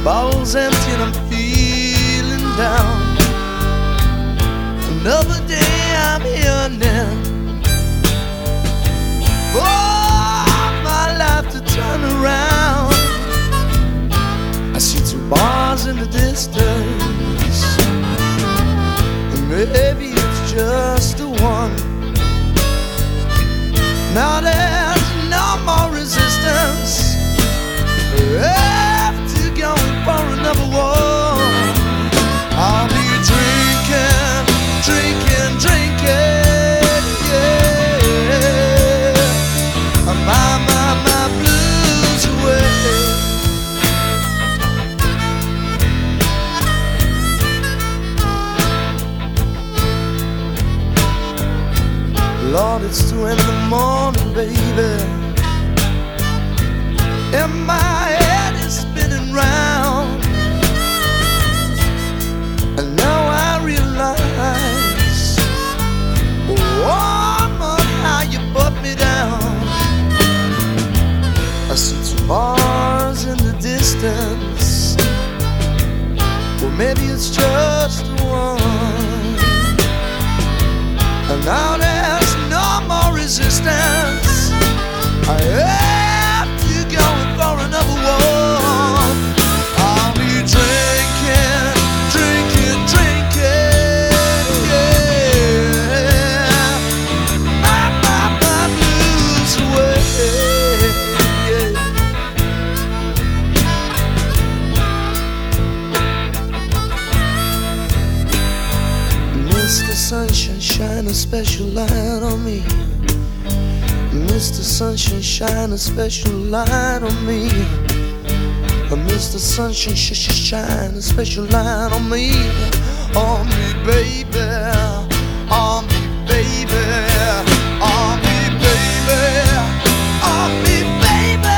bottle's empty and I'm feeling down. Another day I'm here now, for my life to turn around. I see two bars in the distance, and maybe it's just the one. Now there's no more resistance, after going for another one. I'll be drinking, drinking, drinking, yeah. My blues away. Lord, it's 2 in the morning, baby, and my head is spinning round. And now I realize, woman, how you put me down. I see 2 bars in the distance, well, maybe it's just the one. And now there's no more resistance, I have to go for another one. I'll be drinking, drinking, drinking, yeah. My blues away, yeah. Mr. Sunshine, shine a special light on me. Mr. Sunshine, shine a special light on me. Mr. Sunshine, shine a special light on me, baby, on me, baby, on me, baby, on me, baby,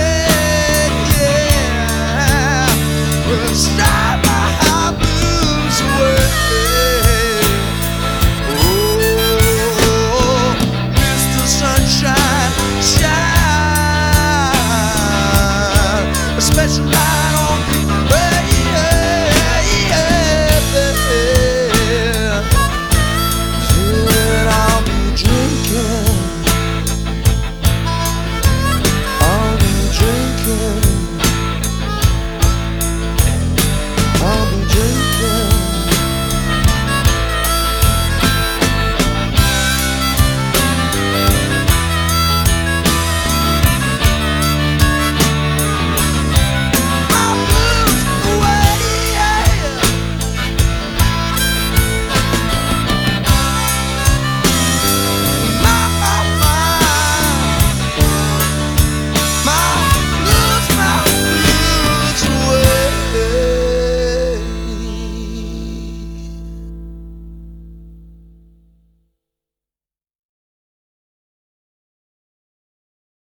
yeah. We'll start my blues away. Sunshine, shine a special light.